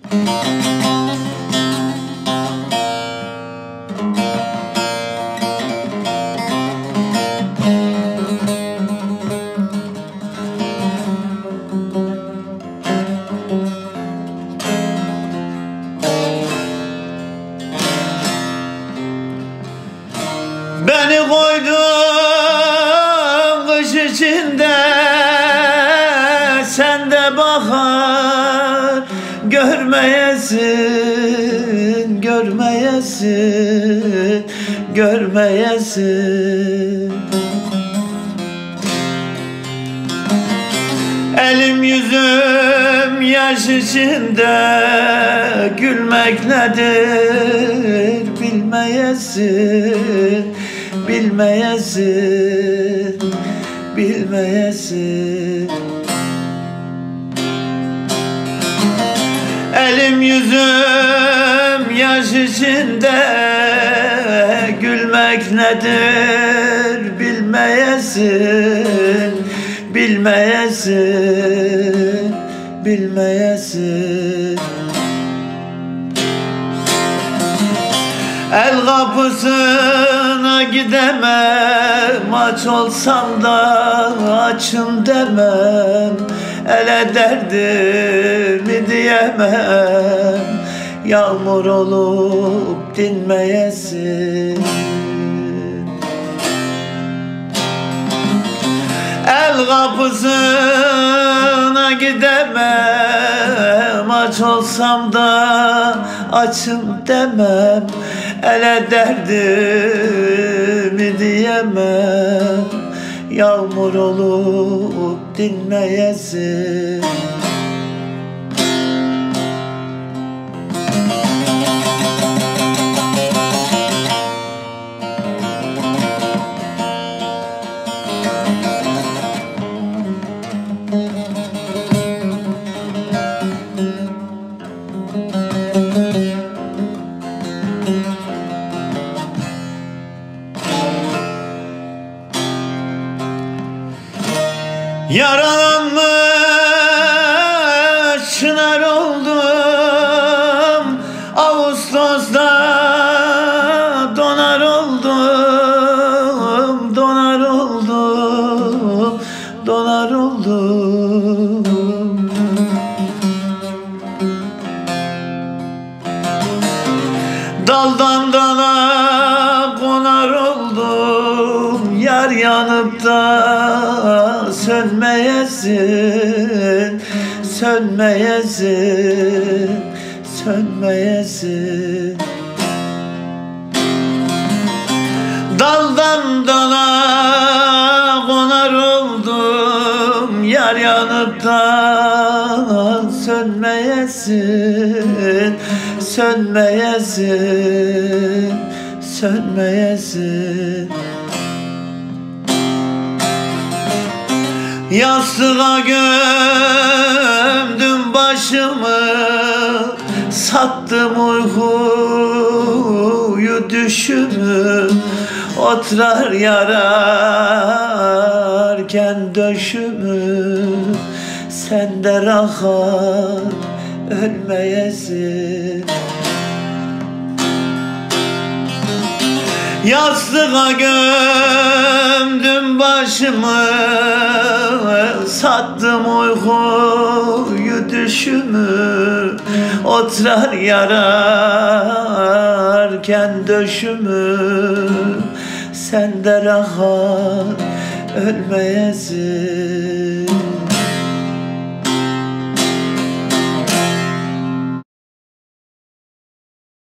Beni koydun kış içinde, sen de bahar görmeyesin, görmeyesin, görmeyesin. Elim yüzüm yaş içinde, gülmek nedir bilmeyesin, bilmeyesin, bilmeyesin. Elim yüzüm yaş içinde, gülmek nedir bilmeyesin, bilmeyesin, bilmeyesin. El kapısına gidemem, aç olsam da açım demem. Ele derdimi diyemem, yağmur olup dinmeyesin. El kapısına gidemem, aç olsam da açım demem. Ele derdimi diyemem, yağmur olup dinmeyesin. Yaralanmış çınar oldum, Ağustos'ta donar oldum, donar oldum, donar oldum. Daldan dala konar oldum, yar yanıp da sönmeyesin, sönmeyesin, sönmeyesin. Daldan dala konar oldum, yar yanıp da sönmeyesin, sönmeyesin, sönmeyesin. Yastığa gömdüm başımı, sattım uykuyu düşümü. Otlar yararken döşümü, sende rahat ölmeyesin. Yastığa gömdüm başımı, sattım uykuyu düşümü. Otlar yararken döşümü, sende rahat ölmeyesin.